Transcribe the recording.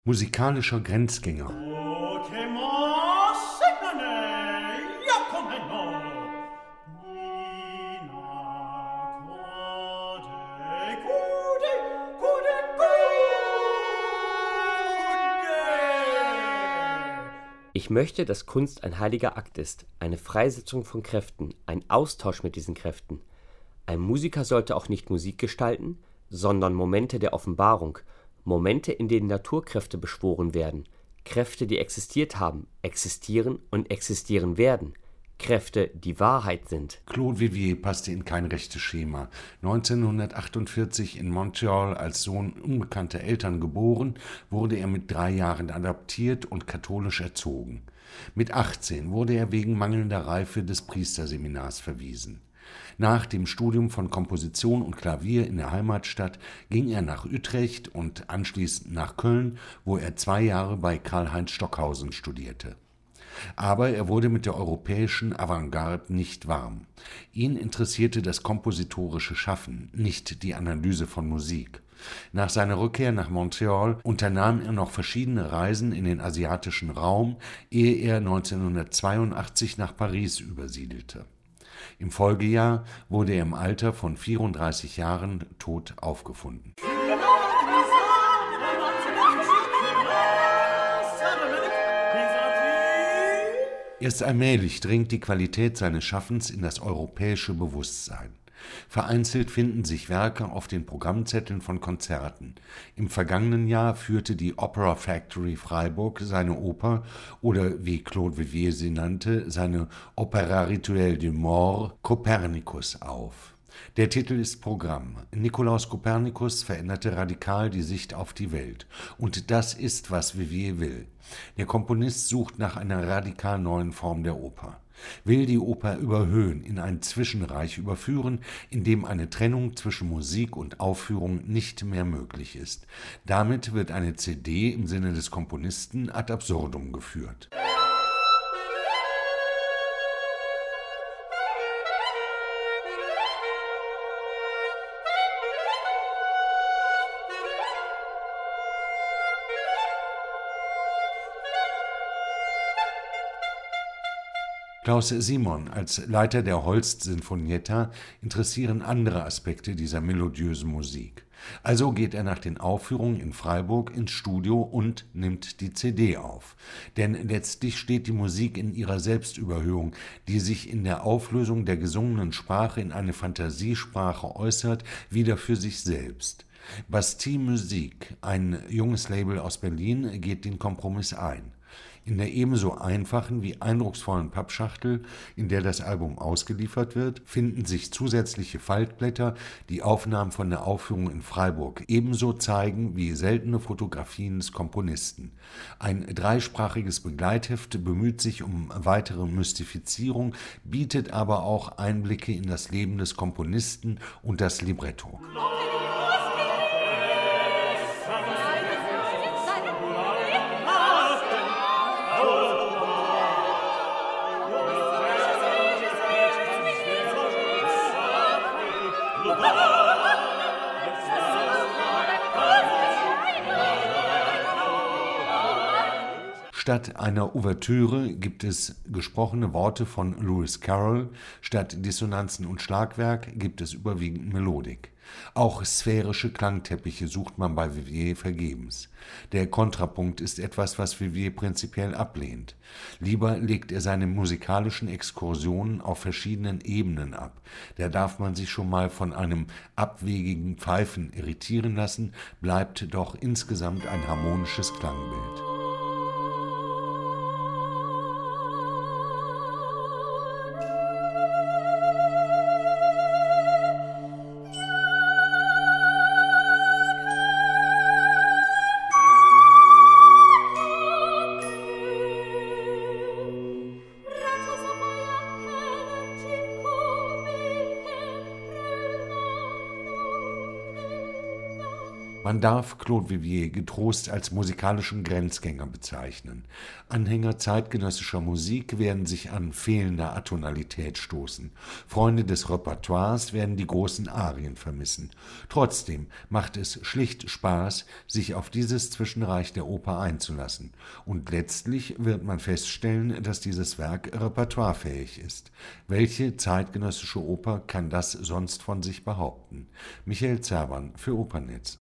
Musikalischer Grenzgänger. Ich möchte, dass Kunst ein heiliger Akt ist, eine Freisetzung von Kräften, ein Austausch mit diesen Kräften. Ein Musiker sollte auch nicht Musik gestalten, sondern Momente der Offenbarung, Momente, in denen Naturkräfte beschworen werden, Kräfte, die existiert haben, existieren und existieren werden, Kräfte, die Wahrheit sind. Claude Vivier passte in kein rechtes Schema. 1948 in Montreal als Sohn unbekannter Eltern geboren, wurde er mit 3 Jahren adoptiert und katholisch erzogen. Mit 18 wurde er wegen mangelnder Reife des Priesterseminars verwiesen. Nach dem Studium von Komposition und Klavier in der Heimatstadt ging er nach Utrecht und anschließend nach Köln, wo er 2 Jahre bei Karl-Heinz Stockhausen studierte. Aber er wurde mit der europäischen Avantgarde nicht warm. Ihn interessierte das kompositorische Schaffen, nicht die Analyse von Musik. Nach seiner Rückkehr nach Montreal unternahm er noch verschiedene Reisen in den asiatischen Raum, ehe er 1982 nach Paris übersiedelte. Im Folgejahr wurde er im Alter von 34 Jahren tot aufgefunden. Erst allmählich dringt die Qualität seines Schaffens in das europäische Bewusstsein. Vereinzelt finden sich Werke auf den Programmzetteln von Konzerten. Im vergangenen Jahr führte die Opera Factory Freiburg seine Oper oder, wie Claude Vivier sie nannte, seine Opéra Rituel du Mort Copernicus auf. Der Titel ist Programm. Nikolaus Kopernikus veränderte radikal die Sicht auf die Welt. Und das ist, was Vivier will. Der Komponist sucht nach einer radikal neuen Form der Oper. Will die Oper überhöhen, in ein Zwischenreich überführen, in dem eine Trennung zwischen Musik und Aufführung nicht mehr möglich ist. Damit wird eine CD im Sinne des Komponisten ad absurdum geführt. Klaus Simon als Leiter der Holst Sinfonietta interessieren andere Aspekte dieser melodiösen Musik. Also geht er nach den Aufführungen in Freiburg ins Studio und nimmt die CD auf. Denn letztlich steht die Musik in ihrer Selbstüberhöhung, die sich in der Auflösung der gesungenen Sprache in eine Fantasiesprache äußert, wieder für sich selbst. Bastille Musik, ein junges Label aus Berlin, geht den Kompromiss ein. In der ebenso einfachen wie eindrucksvollen Pappschachtel, in der das Album ausgeliefert wird, finden sich zusätzliche Faltblätter, die Aufnahmen von der Aufführung in Freiburg ebenso zeigen wie seltene Fotografien des Komponisten. Ein 3-sprachiges Begleitheft bemüht sich um weitere Mystifizierung, bietet aber auch Einblicke in das Leben des Komponisten und das Libretto. Statt einer Ouvertüre gibt es gesprochene Worte von Lewis Carroll, statt Dissonanzen und Schlagwerk gibt es überwiegend Melodik. Auch sphärische Klangteppiche sucht man bei Vivier vergebens. Der Kontrapunkt ist etwas, was Vivier prinzipiell ablehnt. Lieber legt er seine musikalischen Exkursionen auf verschiedenen Ebenen ab. Da darf man sich schon mal von einem abwegigen Pfeifen irritieren lassen, bleibt doch insgesamt ein harmonisches Klangbild. Man darf Claude Vivier getrost als musikalischen Grenzgänger bezeichnen. Anhänger zeitgenössischer Musik werden sich an fehlender Atonalität stoßen. Freunde des Repertoires werden die großen Arien vermissen. Trotzdem macht es schlicht Spaß, sich auf dieses Zwischenreich der Oper einzulassen. Und letztlich wird man feststellen, dass dieses Werk repertoirefähig ist. Welche zeitgenössische Oper kann das sonst von sich behaupten? Michael Zerban für Opernnetz.